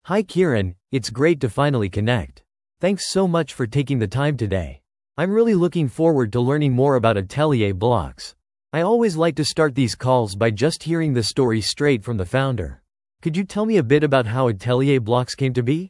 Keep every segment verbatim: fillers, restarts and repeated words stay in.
Hi Kieran, it's great to finally connect. Thanks so much for taking the time today. I'm really looking forward to learning more about Atelier Blocks. I always like to start these calls by just hearing the story straight from the founder. Could you tell me a bit about how Atelier Blocks came to be?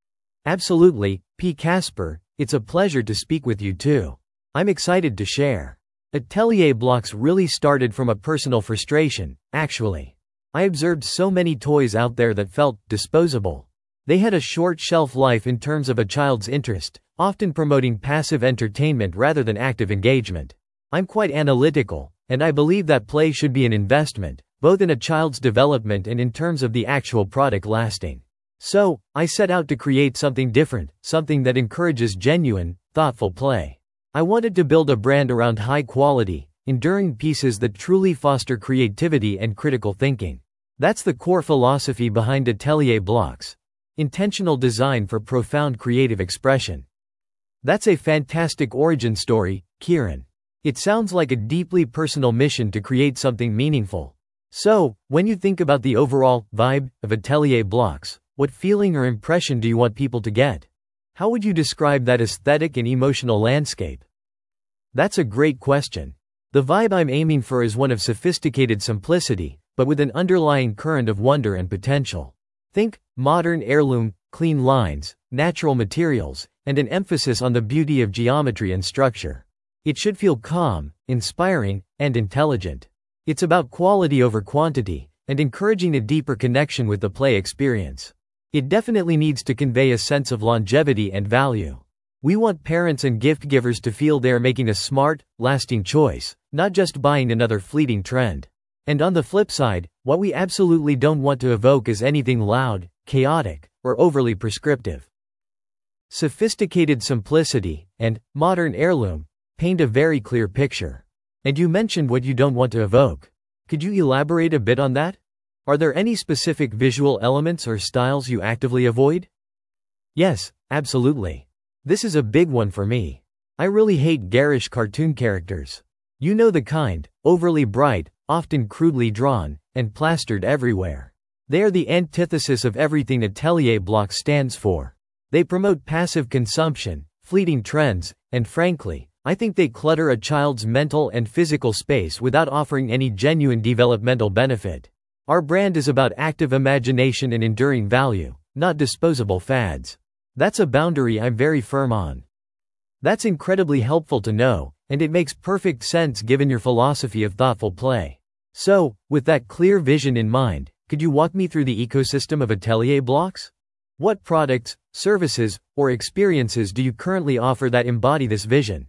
Absolutely, P. Casper, it's a pleasure to speak with you too. I'm excited to share. Atelier Blocks really started from a personal frustration, actually. I observed so many toys out there that felt disposable. They had a short shelf life in terms of a child's interest, often promoting passive entertainment rather than active engagement. I'm quite analytical, and I believe that play should be an investment, both in a child's development and in terms of the actual product lasting. So, I set out to create something different, something that encourages genuine, thoughtful play. I wanted to build a brand around high quality, enduring pieces that truly foster creativity and critical thinking. That's the core philosophy behind Atelier Blocks. Intentional design for profound creative expression. That's a fantastic origin story, Kieran. It sounds like a deeply personal mission to create something meaningful. So, when you think about the overall vibe of Atelier Blocks, what feeling or impression do you want people to get? How would you describe that aesthetic and emotional landscape? That's a great question. The vibe I'm aiming for is one of sophisticated simplicity, but with an underlying current of wonder and potential. Think modern heirloom, clean lines, natural materials, and an emphasis on the beauty of geometry and structure. It should feel calm, inspiring, and intelligent. It's about quality over quantity, and encouraging a deeper connection with the play experience. It definitely needs to convey a sense of longevity and value. We want parents and gift givers to feel they are making a smart, lasting choice, not just buying another fleeting trend. And on the flip side, what we absolutely don't want to evoke is anything loud, chaotic, or overly prescriptive. Sophisticated simplicity and modern heirloom paint a very clear picture. And you mentioned what you don't want to evoke. Could you elaborate a bit on that? Are there any specific visual elements or styles you actively avoid? Yes, absolutely. This is a big one for me. I really hate garish cartoon characters. You know the kind, overly bright, often crudely drawn, and plastered everywhere. They are the antithesis of everything Atelier Blocks stands for. They promote passive consumption, fleeting trends, and frankly, I think they clutter a child's mental and physical space without offering any genuine developmental benefit. Our brand is about active imagination and enduring value, not disposable fads. That's a boundary I'm very firm on. That's incredibly helpful to know, and it makes perfect sense given your philosophy of thoughtful play. So, with that clear vision in mind, could you walk me through the ecosystem of Atelier Blocks? What products, services, or experiences do you currently offer that embody this vision?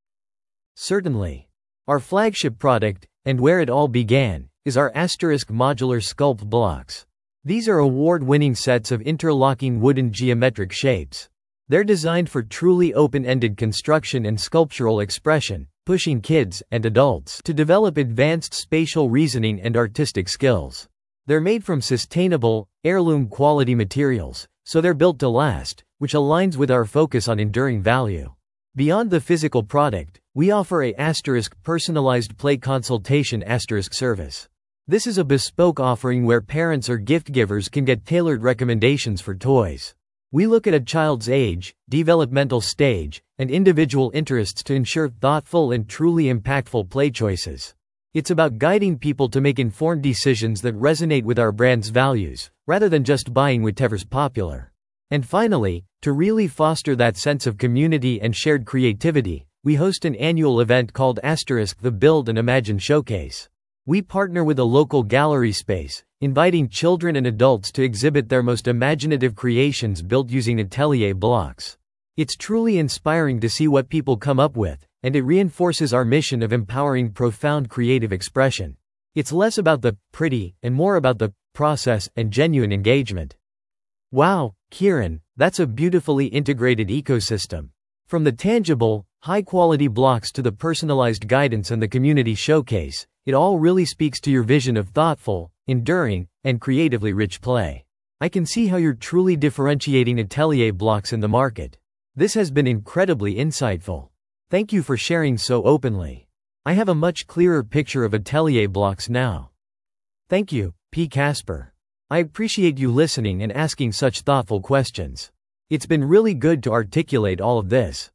Certainly. Our flagship product, and where it all began, is our Asterisk Modular Sculpt Blocks. These are award-winning sets of interlocking wooden geometric shapes. They're designed for truly open-ended construction and sculptural expression, pushing kids and adults to develop advanced spatial reasoning and artistic skills. They're made from sustainable, heirloom-quality materials, so they're built to last, which aligns with our focus on enduring value. Beyond the physical product, we offer a Asterisk personalized play consultation Asterisk service. This is a bespoke offering where parents or gift givers can get tailored recommendations for toys. We look at a child's age, developmental stage, and individual interests to ensure thoughtful and truly impactful play choices. It's about guiding people to make informed decisions that resonate with our brand's values, rather than just buying whatever's popular. And finally, to really foster that sense of community and shared creativity, we host an annual event called Asterisk the Build and Imagine Showcase. We partner with a local gallery space, inviting children and adults to exhibit their most imaginative creations built using Atelier Blocks. It's truly inspiring to see what people come up with, and it reinforces our mission of empowering profound creative expression. It's less about the pretty and more about the process and genuine engagement. Wow, Kieran, that's a beautifully integrated ecosystem. From the tangible, high-quality blocks to the personalized guidance and the community showcase, it all really speaks to your vision of thoughtful, enduring, and creatively rich play. I can see how you're truly differentiating Atelier Blocks in the market. This has been incredibly insightful. Thank you for sharing so openly. I have a much clearer picture of Atelier Blocks now. Thank you, P. Casper. I appreciate you listening and asking such thoughtful questions. It's been really good to articulate all of this.